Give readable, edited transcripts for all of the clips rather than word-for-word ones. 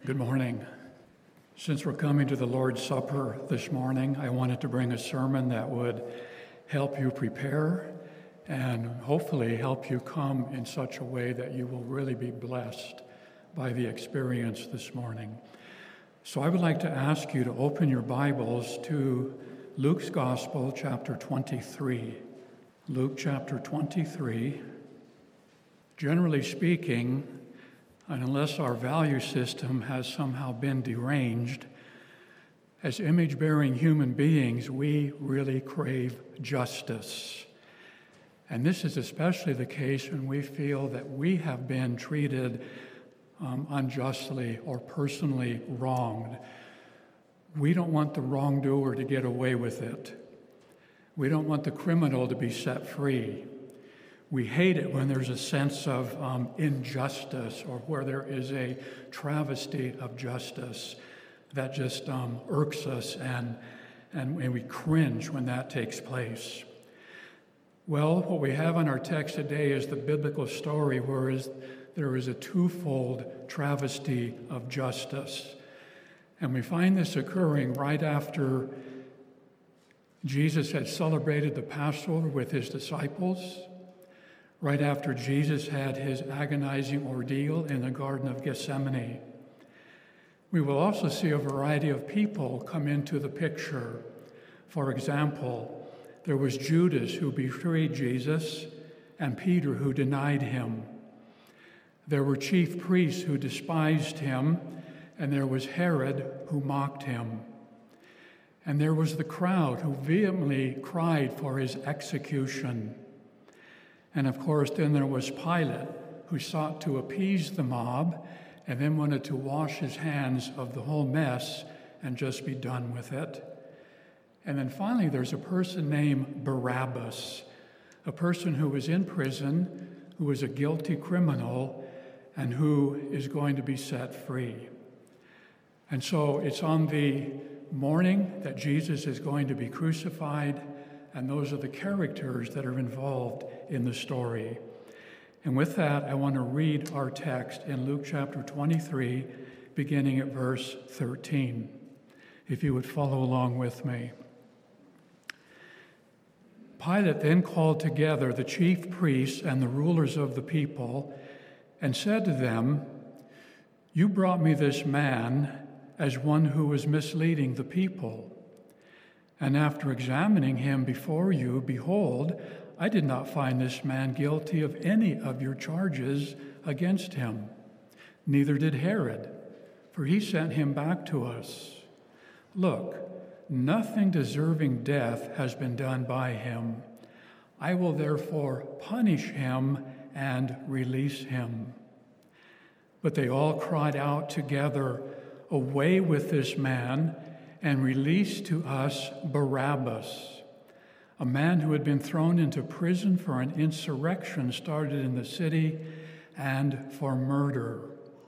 Good morning. Since we're coming to the Lord's Supper this morning, I wanted to bring a sermon that would help you prepare and hopefully help you come in such a way that you will really be blessed by the experience this morning. So I would like to ask you to open your Bibles to Luke's Gospel, chapter 23. Luke chapter 23. Generally speaking, and unless our value system has somehow been deranged, as image-bearing human beings, we really crave justice. And this is especially the case when we feel that we have been treated unjustly or personally wronged. We don't want the wrongdoer to get away with it. We don't want the criminal to be set free. We hate it when there's a sense of injustice or where there is a travesty of justice that just irks us and we cringe when that takes place. Well, what we have in our text today is the biblical story where there is a twofold travesty of justice. And we find this occurring right after Jesus had celebrated the Passover with his disciples, right after Jesus had his agonizing ordeal in the Garden of Gethsemane. We will also see a variety of people come into the picture. For example, there was Judas who betrayed Jesus and Peter who denied him. There were chief priests who despised him, and there was Herod who mocked him. And there was the crowd who vehemently cried for his execution. And of course, then there was Pilate, who sought to appease the mob and then wanted to wash his hands of the whole mess and just be done with it. And then finally, there's a person named Barabbas, a person who was in prison, who was a guilty criminal, and who is going to be set free. And so it's on the morning that Jesus is going to be crucified, and those are the characters that are involved in the story. And with that, I want to read our text in Luke chapter 23, beginning at verse 13. If you would follow along with me. Pilate then called together the chief priests and the rulers of the people and said to them, "You brought me this man as one who was misleading the people. And after examining him before you, behold, I did not find this man guilty of any of your charges against him. Neither did Herod, for he sent him back to us. Look, nothing deserving death has been done by him. I will therefore punish him and release him." But they all cried out together, "Away with this man, and release to us Barabbas," a man who had been thrown into prison for an insurrection started in the city and for murder.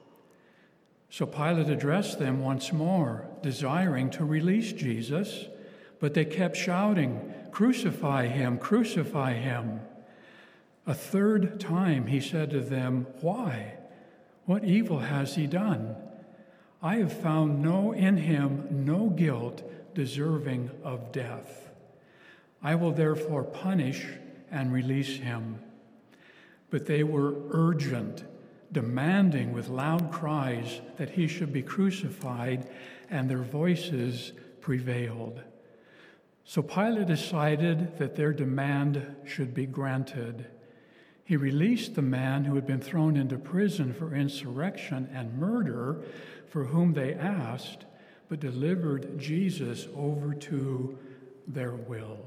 So Pilate addressed them once more, desiring to release Jesus, but they kept shouting, "Crucify him, crucify him." A third time he said to them, "Why? What evil has he done? I have found in him no guilt deserving of death. I will therefore punish and release him." But they were urgent, demanding with loud cries that he should be crucified, and their voices prevailed. So Pilate decided that their demand should be granted. He released the man who had been thrown into prison for insurrection and murder, for whom they asked, but delivered Jesus over to their will.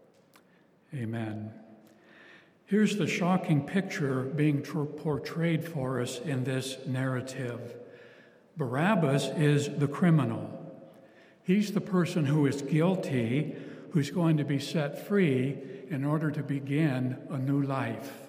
Amen. Here's the shocking picture being portrayed for us in this narrative. Barabbas is the criminal. He's the person who is guilty, who's going to be set free in order to begin a new life.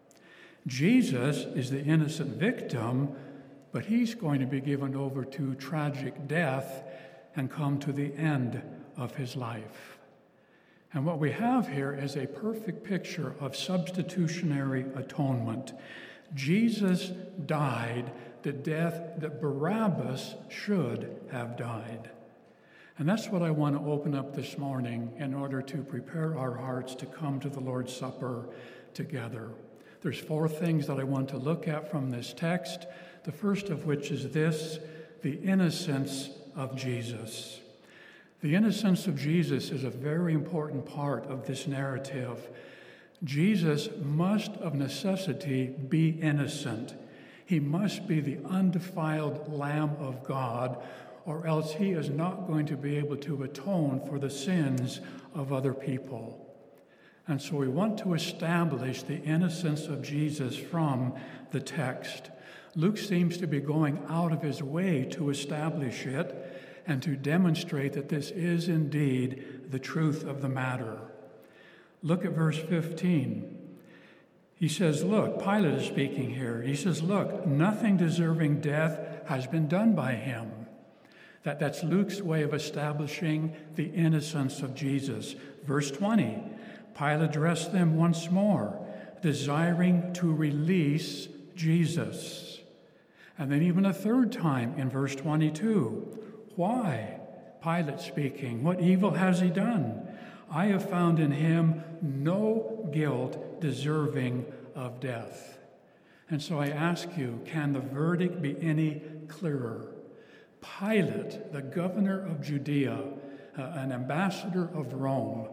Jesus is the innocent victim, but he's going to be given over to tragic death and come to the end of his life. And what we have here is a perfect picture of substitutionary atonement. Jesus died the death that Barabbas should have died. And that's what I want to open up this morning in order to prepare our hearts to come to the Lord's Supper together. There's 4 things that I want to look at from this text, the first of which is this: the innocence of Jesus. The innocence of Jesus is a very important part of this narrative. Jesus must of necessity be innocent. He must be the undefiled Lamb of God, or else he is not going to be able to atone for the sins of other people. And so we want to establish the innocence of Jesus from the text. Luke seems to be going out of his way to establish it and to demonstrate that this is indeed the truth of the matter. Look at verse 15. He says, look, Pilate is speaking here. He says, look, nothing deserving death has been done by him. That's Luke's way of establishing the innocence of Jesus. Verse 20, Pilate addressed them once more, desiring to release Jesus. And then even a third time in verse 22, why? Pilate speaking, what evil has he done? I have found in him no guilt deserving of death. And so I ask you, can the verdict be any clearer? Pilate, the governor of Judea, an ambassador of Rome,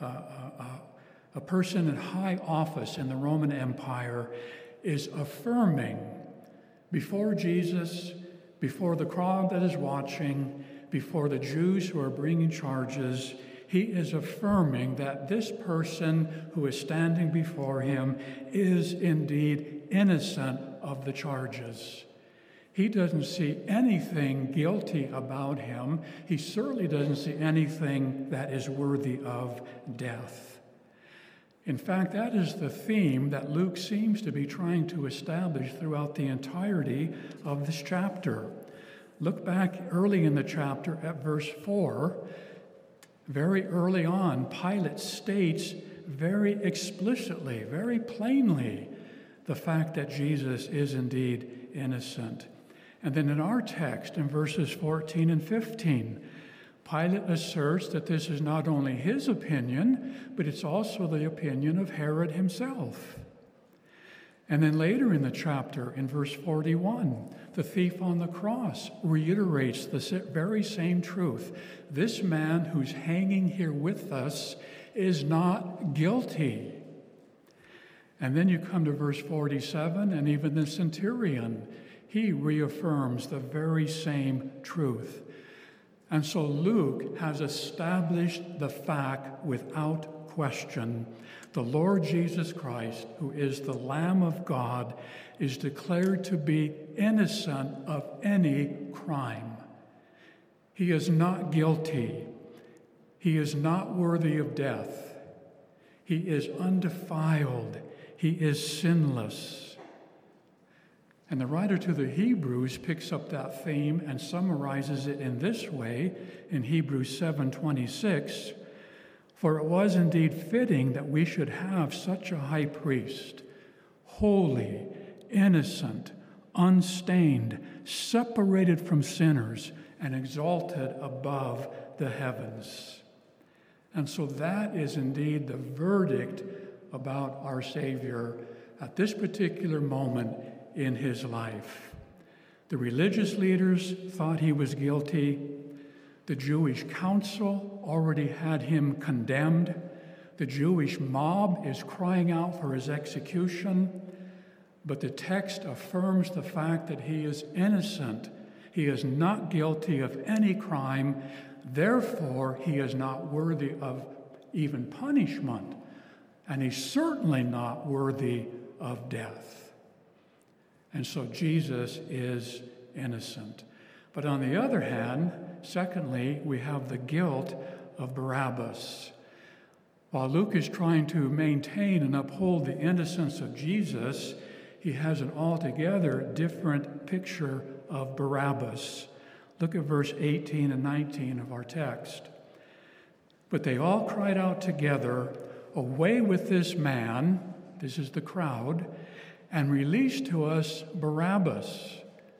a person in high office in the Roman Empire, is affirming before Jesus, before the crowd that is watching, before the Jews who are bringing charges, he is affirming that this person who is standing before him is indeed innocent of the charges. He doesn't see anything guilty about him. He certainly doesn't see anything that is worthy of death. In fact, that is the theme that Luke seems to be trying to establish throughout the entirety of this chapter. Look back early in the chapter at verse 4. Very early on, Pilate states very explicitly, very plainly, the fact that Jesus is indeed innocent. And then in our text, in verses 14 and 15, Pilate asserts that this is not only his opinion, but it's also the opinion of Herod himself. And then later in the chapter, in verse 41, the thief on the cross reiterates the very same truth. This man who's hanging here with us is not guilty. And then you come to verse 47, and even the centurion, he reaffirms the very same truth. And so Luke has established the fact without question. The Lord Jesus Christ, who is the Lamb of God, is declared to be innocent of any crime. He is not guilty. He is not worthy of death. He is undefiled. He is sinless. And the writer to the Hebrews picks up that theme and summarizes it in this way in Hebrews 7:26. For it was indeed fitting that we should have such a high priest, holy, innocent, unstained, separated from sinners, and exalted above the heavens. And so that is indeed the verdict about our Savior at this particular moment in his life. The religious leaders thought he was guilty. The Jewish council already had him condemned. The Jewish mob is crying out for his execution. But the text affirms the fact that he is innocent. He is not guilty of any crime. Therefore, he is not worthy of even punishment. And he's certainly not worthy of death. And so Jesus is innocent. But on the other hand, secondly, we have the guilt of Barabbas. While Luke is trying to maintain and uphold the innocence of Jesus, he has an altogether different picture of Barabbas. Look at verse 18 and 19 of our text. But they all cried out together, "Away with this man," this is the crowd, "and release to us Barabbas."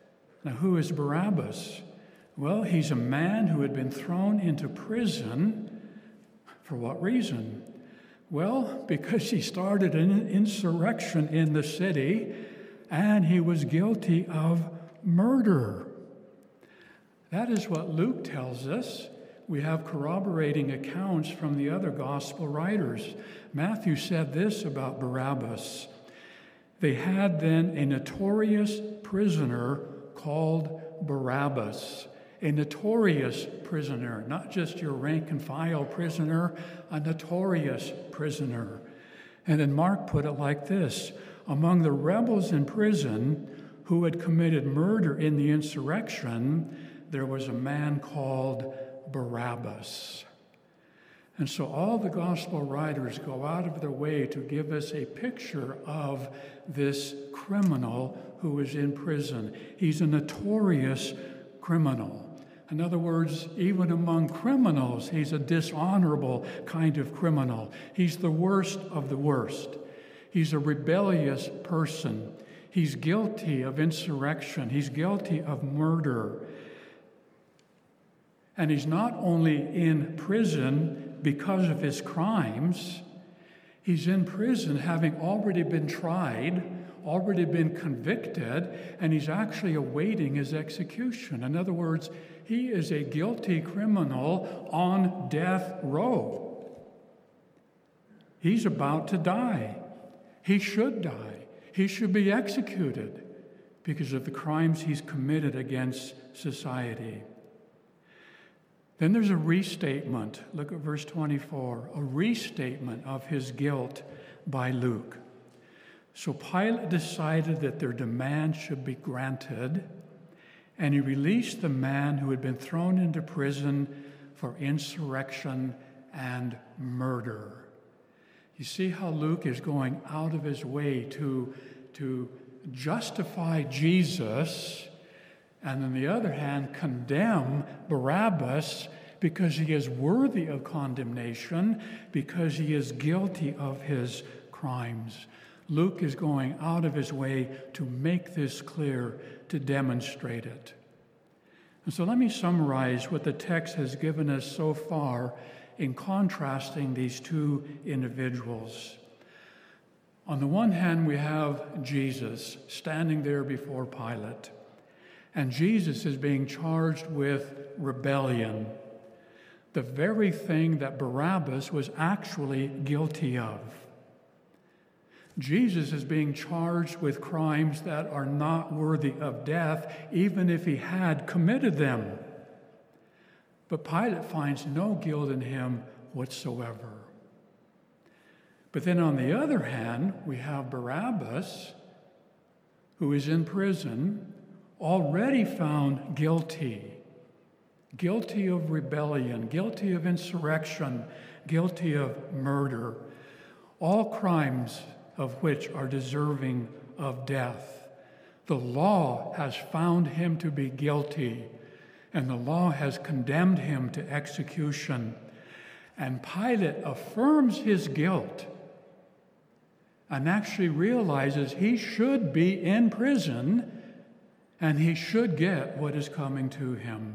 Now, who is Barabbas? Well, he's a man who had been thrown into prison. For what reason? Well, because he started an insurrection in the city, and he was guilty of murder. That is what Luke tells us. We have corroborating accounts from the other gospel writers. Matthew said this about Barabbas. They had then a notorious prisoner called Barabbas. A notorious prisoner, not just your rank and file prisoner, a notorious prisoner. And then Mark put it like this: among the rebels in prison who had committed murder in the insurrection, there was a man called Barabbas. And so all the gospel writers go out of their way to give us a picture of this criminal who is in prison. He's a notorious criminal. In other words, even among criminals, he's a dishonorable kind of criminal. He's the worst of the worst. He's a rebellious person. He's guilty of insurrection. He's guilty of murder. And he's not only in prison because of his crimes, he's in prison having already been tried, already been convicted, and he's actually awaiting his execution. In other words, he is a guilty criminal on death row. He's about to die. He should die. He should be executed because of the crimes he's committed against society. Then there's a restatement. Look at verse 24. A restatement of his guilt by Luke. So Pilate decided that their demand should be granted, and he released the man who had been thrown into prison for insurrection and murder. You see how Luke is going out of his way to justify Jesus, and on the other hand, condemn Barabbas because he is worthy of condemnation, because he is guilty of his crimes. Luke is going out of his way to make this clear, to demonstrate it. And so let me summarize what the text has given us so far in contrasting these two individuals. On the one hand, we have Jesus standing there before Pilate, and Jesus is being charged with rebellion, the very thing that Barabbas was actually guilty of. Jesus is being charged with crimes that are not worthy of death, even if he had committed them. But Pilate finds no guilt in him whatsoever. But then on the other hand, we have Barabbas, who is in prison, already found guilty of rebellion, guilty of insurrection, guilty of murder, all crimes of which are deserving of death. The law has found him to be guilty, and the law has condemned him to execution. And Pilate affirms his guilt and actually realizes he should be in prison and he should get what is coming to him.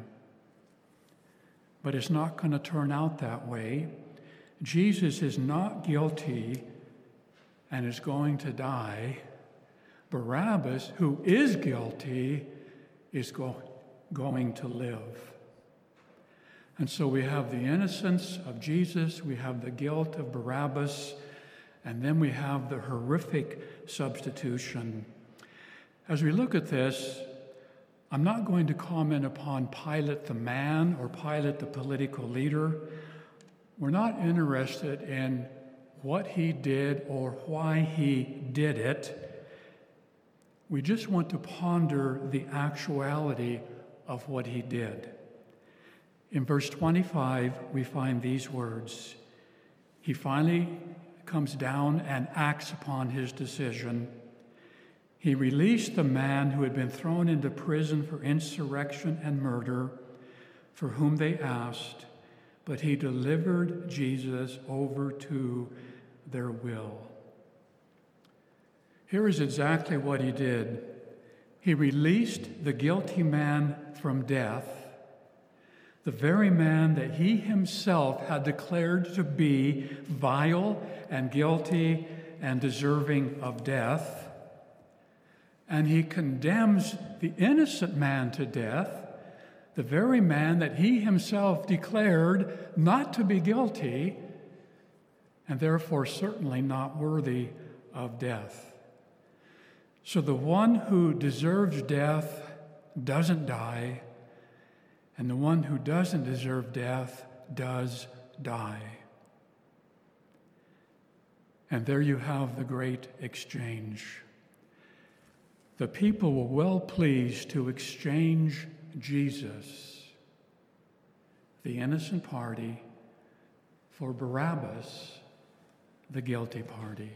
But it's not going to turn out that way. Jesus is not guilty and is going to die. Barabbas, who is guilty, is going to live. And so we have the innocence of Jesus, we have the guilt of Barabbas, and then we have the horrific substitution. As we look at this, I'm not going to comment upon Pilate the man or Pilate the political leader. We're not interested in what he did or why he did it. We just want to ponder the actuality of what he did. In verse 25, we find these words. He finally comes down and acts upon his decision. He released the man who had been thrown into prison for insurrection and murder, for whom they asked, but he delivered Jesus over to their will. Here is exactly what he did. He released the guilty man from death, the very man that he himself had declared to be vile and guilty and deserving of death. And he condemns the innocent man to death, the very man that he himself declared not to be guilty, and therefore certainly not worthy of death. So the one who deserves death doesn't die, and the one who doesn't deserve death does die. And there you have the great exchange. The people were well pleased to exchange Jesus, the innocent party, for Barabbas, the guilty party.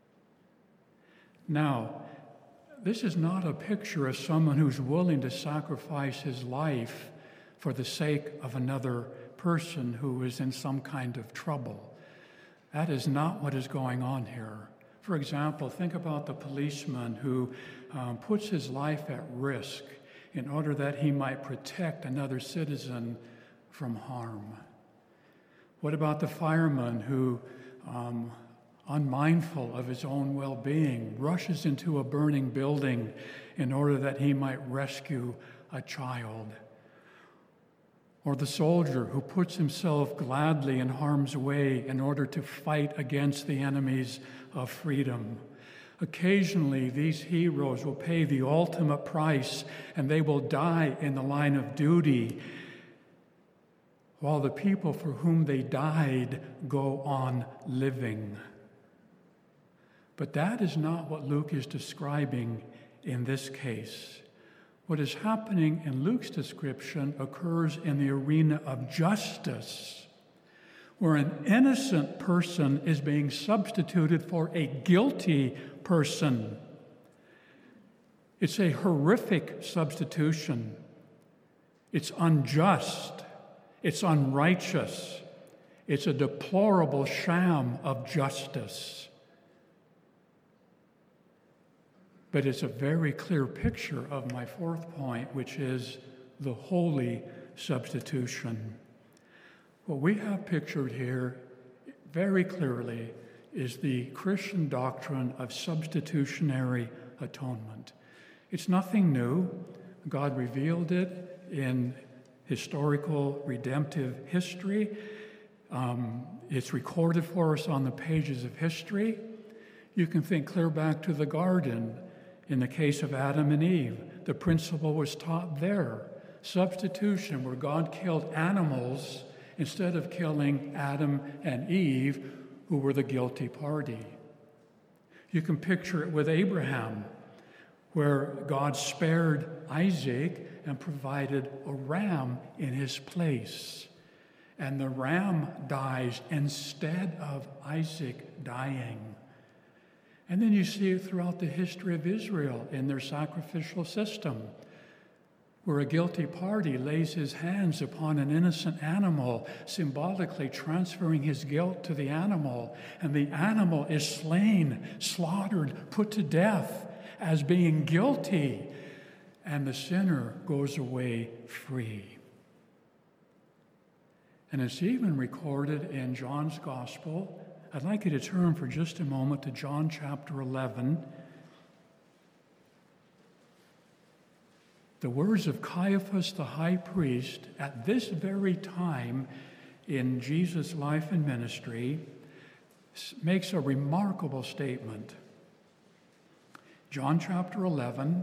Now, this is not a picture of someone who's willing to sacrifice his life for the sake of another person who is in some kind of trouble. That is not what is going on here. For example, think about the policeman who puts his life at risk in order that he might protect another citizen from harm. What about the fireman who, unmindful of his own well-being, rushes into a burning building in order that he might rescue a child? Or the soldier who puts himself gladly in harm's way in order to fight against the enemies of freedom. Occasionally, these heroes will pay the ultimate price and they will die in the line of duty, while the people for whom they died go on living. But that is not what Luke is describing in this case. What is happening in Luke's description occurs in the arena of justice, where an innocent person is being substituted for a guilty person. It's a horrific substitution. It's unjust. It's unrighteous. It's a deplorable sham of justice. But it's a very clear picture of my fourth point, which is the holy substitution. What we have pictured here very clearly is the Christian doctrine of substitutionary atonement. It's nothing new. God revealed it in historical redemptive history. It's recorded for us on the pages of history. You can think clear back to the garden. In the case of Adam and Eve, the principle was taught there. Substitution, where God killed animals instead of killing Adam and Eve, who were the guilty party. You can picture it with Abraham, where God spared Isaac and provided a ram in his place. And the ram dies instead of Isaac dying. And then you see it throughout the history of Israel in their sacrificial system, where a guilty party lays his hands upon an innocent animal, symbolically transferring his guilt to the animal, and the animal is slain, slaughtered, put to death as being guilty, and the sinner goes away free. And it's even recorded in John's Gospel. I'd like you to turn for just a moment to John chapter 11. The words of Caiaphas the high priest at this very time in Jesus' life and ministry makes a remarkable statement. John chapter 11,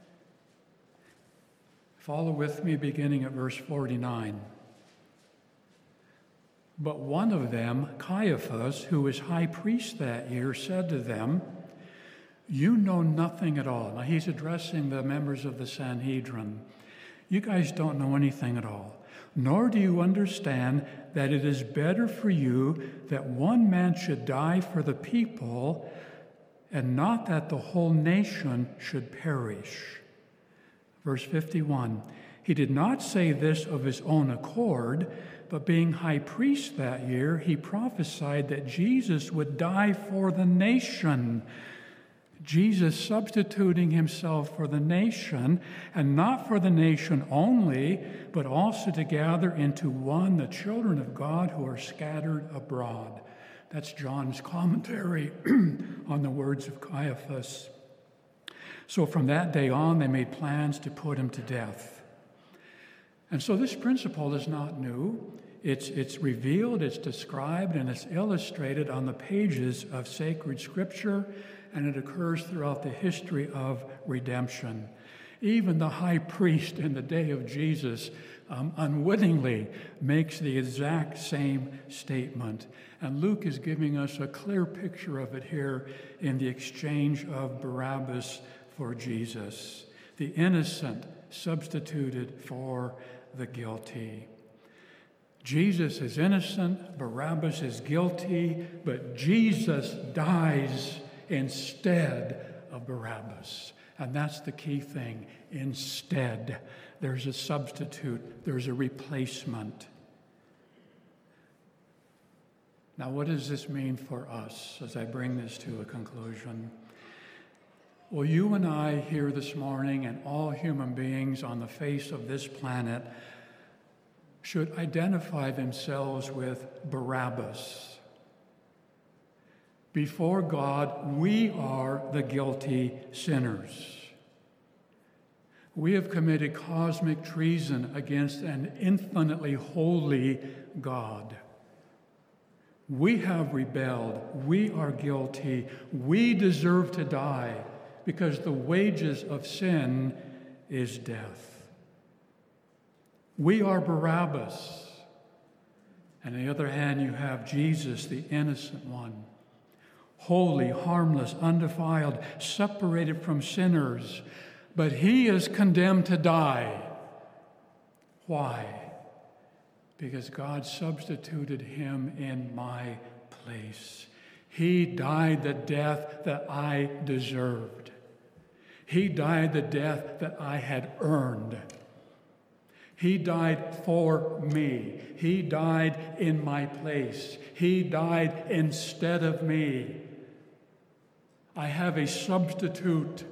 follow with me beginning at verse 49. But one of them, Caiaphas, who was high priest that year, said to them, "You know nothing at all." Now he's addressing the members of the Sanhedrin. "You guys don't know anything at all, nor do you understand that it is better for you that one man should die for the people, and not that the whole nation should perish." Verse 51, he did not say this of his own accord, but being high priest that year, he prophesied that Jesus would die for the nation. Jesus substituting himself for the nation, and not for the nation only, but also to gather into one the children of God who are scattered abroad. That's John's commentary on the words of Caiaphas. So from that day on, they made plans to put him to death. And so this principle is not new. It's revealed, it's described, and it's illustrated on the pages of sacred scripture, and it occurs throughout the history of redemption. Even the high priest in the day of Jesus unwittingly makes the exact same statement. And Luke is giving us a clear picture of it here in the exchange of Barabbas for Jesus. The innocent substituted for the guilty. Jesus is innocent, Barabbas is guilty, but Jesus dies instead of Barabbas. And that's the key thing. Instead, there's a substitute, there's a replacement. Now, what does this mean for us as I bring this to a conclusion? Well, you and I here this morning, and all human beings on the face of this planet, should identify themselves with Barabbas. Before God, we are the guilty sinners. We have committed cosmic treason against an infinitely holy God. We have rebelled. We are guilty. We deserve to die because the wages of sin is death. We are Barabbas. And on the other hand, you have Jesus, the innocent one. Holy, harmless, undefiled, separated from sinners. But he is condemned to die. Why? Because God substituted him in my place. He died the death that I deserved. He died the death that I had earned. He died for me. He died in my place. He died instead of me. I have a substitute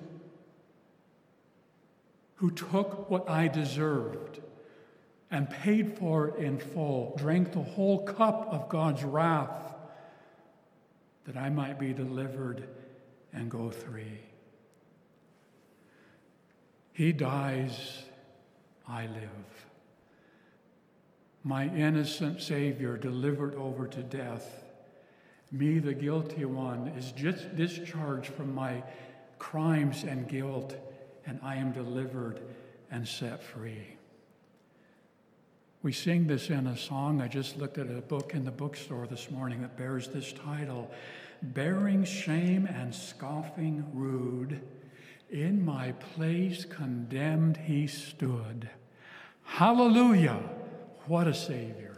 who took what I deserved and paid for it in full, drank the whole cup of God's wrath that I might be delivered and go free. He dies, I live. My innocent Savior delivered over to death. Me, the guilty one, is just discharged from my crimes and guilt, and I am delivered and set free. We sing this in a song. I just looked at a book in the bookstore this morning that bears this title, Bearing Shame and Scoffing Rude, in my place condemned he stood. Hallelujah, what a Savior.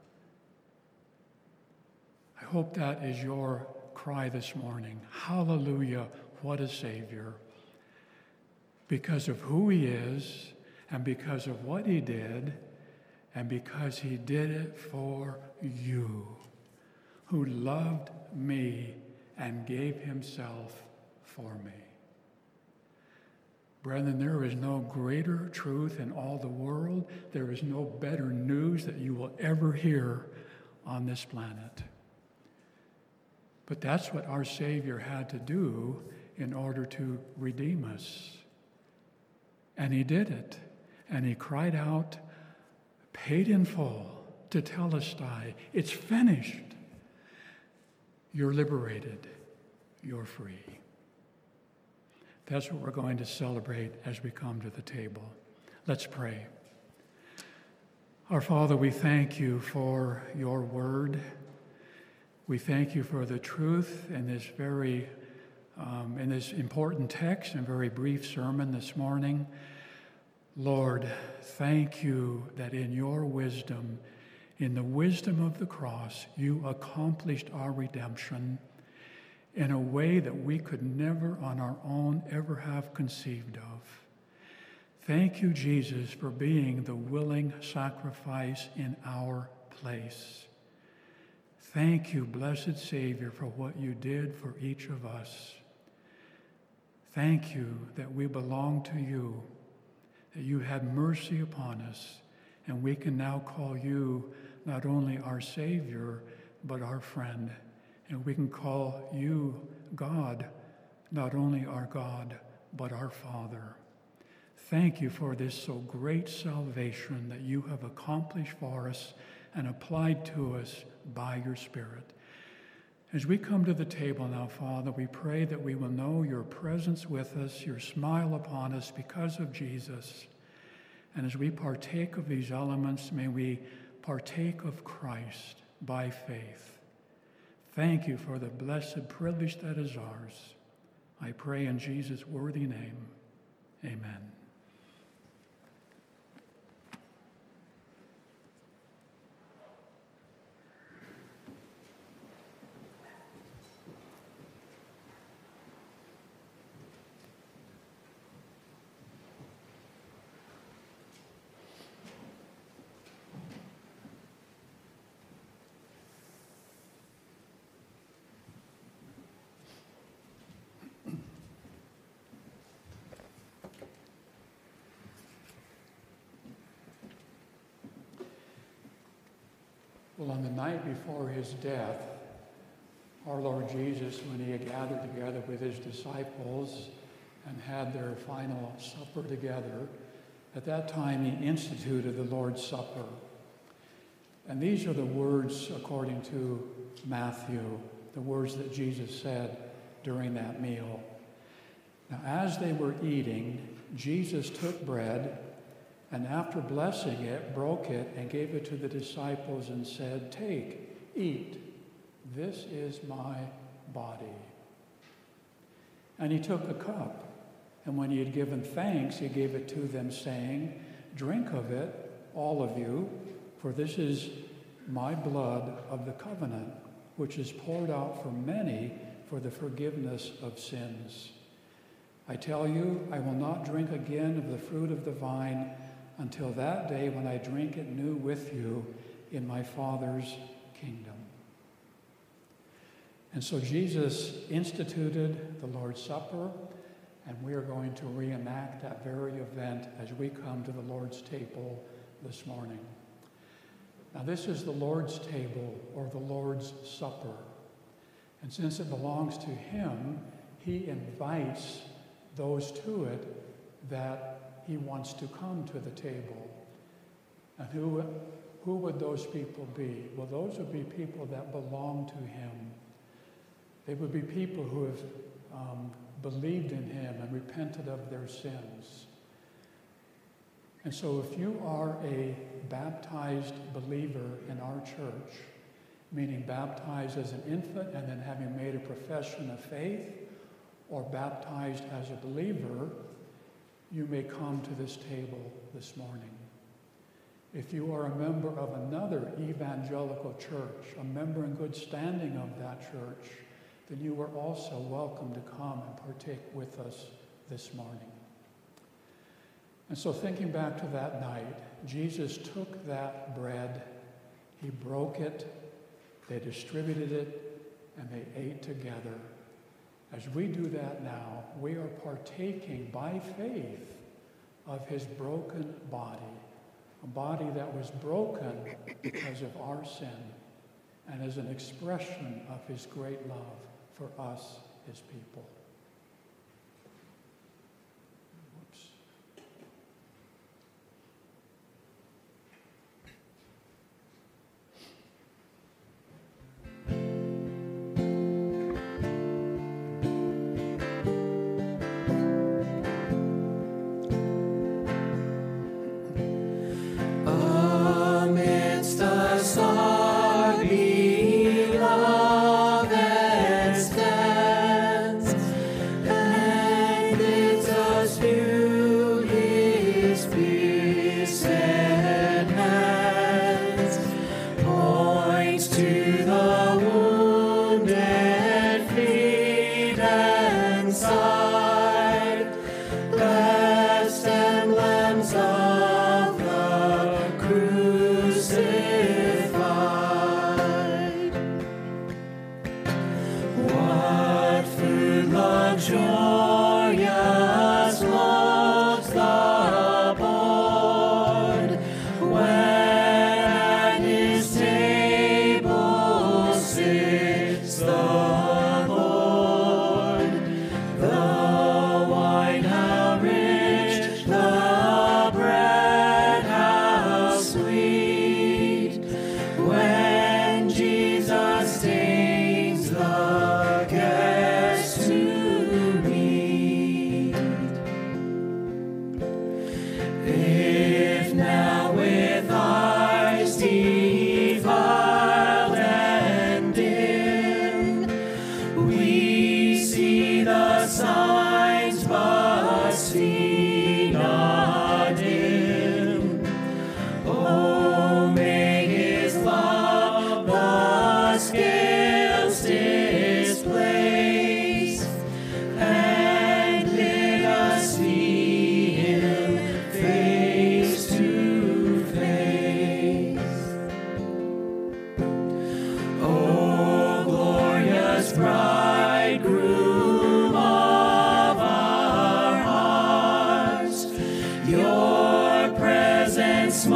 I hope that is your cry this morning. Hallelujah, what a Savior. Because of who he is, and because of what he did, and because he did it for you, who loved me and gave himself for me. Brethren, there is no greater truth in all the world. There is no better news that you will ever hear on this planet. But that's what our Savior had to do in order to redeem us. And he did it. And he cried out, paid in full, tetelestai, it's finished. You're liberated. You're free. That's what we're going to celebrate as we come to the table. Let's pray. Our Father, we thank you for your word. We thank you for the truth in this in this important text and very brief sermon this morning. Lord, thank you that in your wisdom, in the wisdom of the cross, you accomplished our redemption in a way that we could never on our own ever have conceived of. Thank you, Jesus, for being the willing sacrifice in our place. Thank you, blessed Savior, for what you did for each of us. Thank you that we belong to you, that you had mercy upon us, and we can now call you not only our Savior, but our friend. And we can call you God, not only our God, but our Father. Thank you for this so great salvation that you have accomplished for us and applied to us by your Spirit. As we come to the table now, Father, we pray that we will know your presence with us, your smile upon us because of Jesus. And as we partake of these elements, may we partake of Christ by faith. Thank you for the blessed privilege that is ours. I pray in Jesus' worthy name. Amen. Well, on the night before his death, our Lord Jesus, when he had gathered together with his disciples and had their final supper together, at that time he instituted the Lord's Supper. And these are the words, according to Matthew, the words that Jesus said during that meal. Now, as they were eating, Jesus took bread, and after blessing it, broke it and gave it to the disciples and said, "Take, eat, this is my body." And he took a cup, and when he had given thanks, he gave it to them, saying, "Drink of it, all of you, for this is my blood of the covenant, which is poured out for many for the forgiveness of sins. I tell you, I will not drink again of the fruit of the vine until that day when I drink it new with you in my Father's kingdom." And so Jesus instituted the Lord's Supper, and we are going to reenact that very event as we come to the Lord's table this morning. Now, this is the Lord's table, or the Lord's Supper. And since it belongs to him, he invites those to it that he wants to come to the table. And who would those people be? Well, those would be people that belong to him. They would be people who have believed in him and repented of their sins. And so if you are a baptized believer in our church, meaning baptized as an infant and then having made a profession of faith, or baptized as a believer, you may come to this table this morning. If you are a member of another evangelical church, a member in good standing of that church, then you are also welcome to come and partake with us this morning. And so thinking back to that night, Jesus took that bread, he broke it, they distributed it, and they ate together. As we do that now, we are partaking by faith of his broken body, a body that was broken because of our sin and as an expression of his great love for us, his people. Our beloved stands.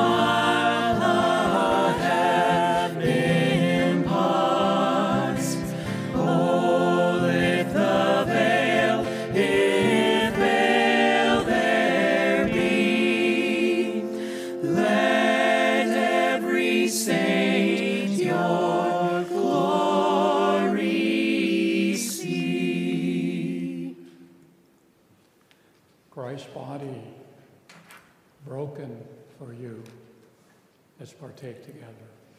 Christ's body broken for you. Let's partake together.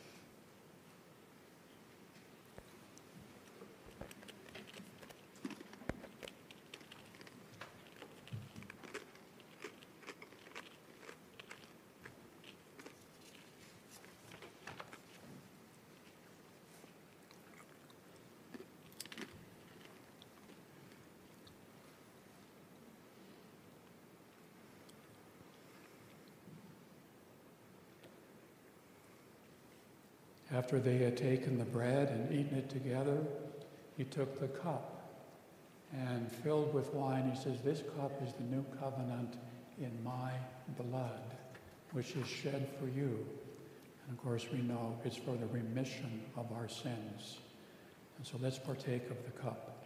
After they had taken the bread and eaten it together, he took the cup and filled with wine. He says, "This cup is the new covenant in my blood, which is shed for you." And of course, we know it's for the remission of our sins. And so let's partake of the cup.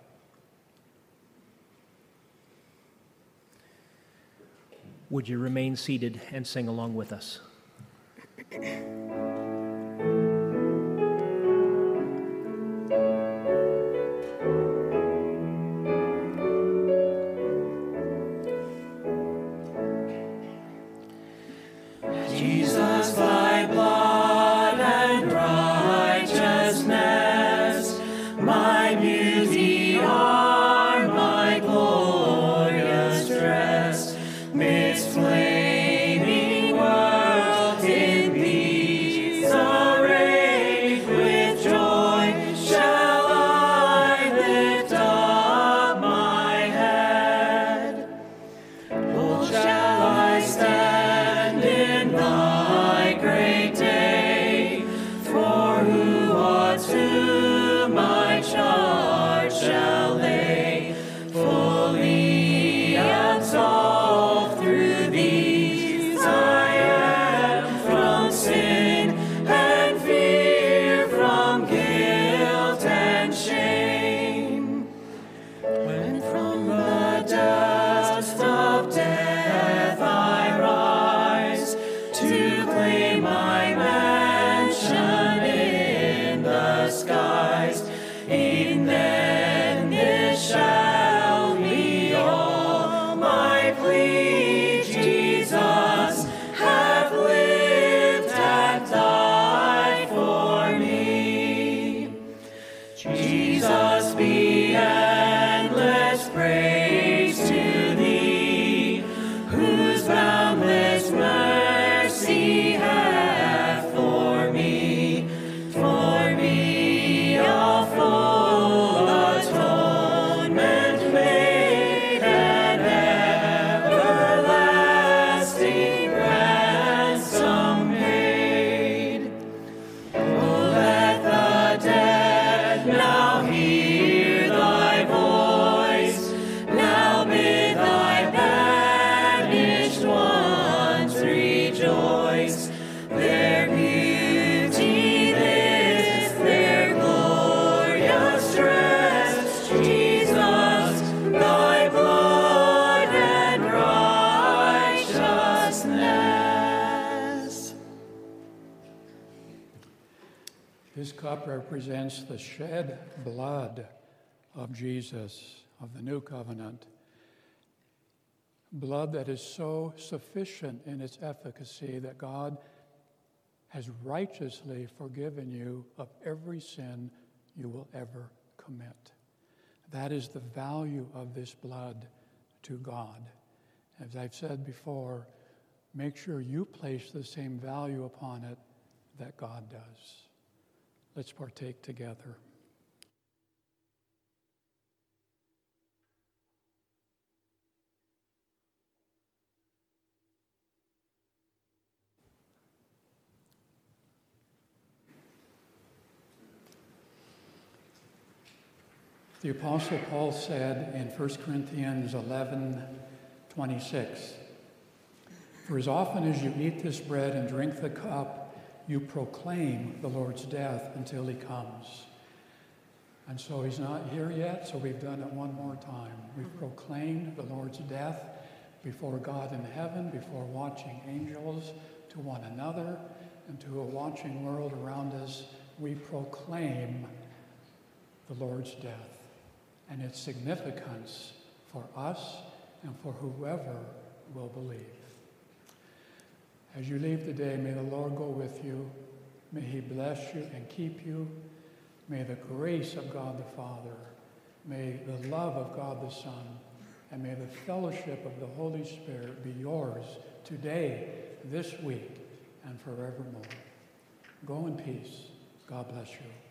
Would you remain seated and sing along with us? Jesus, thy blood and righteousness, my beauty are, my glorious dress, midst flaming world in these arrayed, with joy shall I lift up my head. Bold shall I stand in thy great day, for who unto my charge shall lay, fully absolved through these I am, from sin and fear, from guilt and shame. When from the dust of death I rise, to claim my mansion in the skies, e'en then this shall be all my plea. Jesus hath lived and died for me. Jesus, be endless praise to thee, whose boundless mercy hath for me a full atonement made, and everlasting ransom paid. Oh, let the dead now hear thy voice, now bid thy banished ones rejoice. Their beauty this, their glorious dress, Jesus, thy blood and righteousness. This cup represents the shed blood of Jesus, of the new covenant. Blood that is so sufficient in its efficacy that God has righteously forgiven you of every sin you will ever commit. That is the value of this blood to God. As I've said before, make sure you place the same value upon it that God does. Let's partake together. The Apostle Paul said in 1 Corinthians 11:26, For as often as you eat this bread and drink the cup, you proclaim the Lord's death until he comes. And so he's not here yet, so we've done it one more time. We've proclaimed the Lord's death before God in heaven, before watching angels, to one another, and to a watching world around us. We proclaim the Lord's death and its significance for us and for whoever will believe. As you leave today, may the Lord go with you. May he bless you and keep you. May the grace of God the Father, may the love of God the Son, and may the fellowship of the Holy Spirit be yours today, this week, and forevermore. Go in peace. God bless you.